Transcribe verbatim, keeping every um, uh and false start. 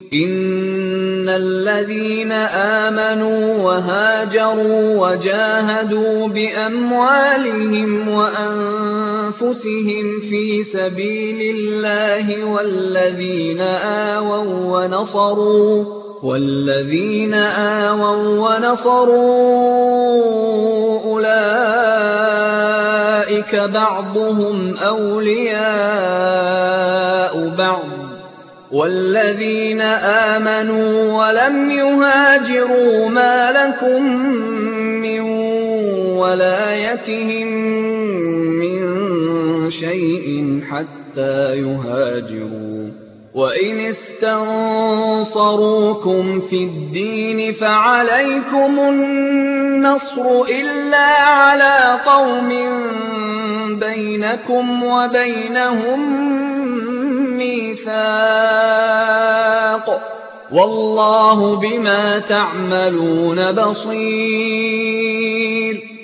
إِنَّ الَّذِينَ آمَنُوا وَهَاجَرُوا وَجَاهَدُوا بِأَمْوَالِهِمْ وَأَنفُسِهِمْ فِي سَبِيلِ اللَّهِ وَالَّذِينَ آوَوا وَّنَصَرُوا وَالَّذِينَ آوَوا وَّنَصَرُوا أُولَٰئِكَ بَعْضُهُمْ أَوْلِيَاءُ بَعْضٍ ۚ وَالَّذِينَ آمَنُوا وَلَمْ يُهَاجِرُوا مَا لَكُم مِّن وَلَايَتِهِم مِّن شَيْءٍ حَتَّىٰ يُهَاجِرُوا ۚ وَإِنِ اسْتَنصَرُوكُمْ فِي الدِّينِ فَعَلَيْكُمُ النَّصْرُ إِلَّا عَلَىٰ قَوْمٍ بَيْنَكُمْ وَبَيْنَهُم مِّيثَاقٌ ۗ وَاللَّهُ بِمَا تَعْمَلُونَ بَصِيرٌ.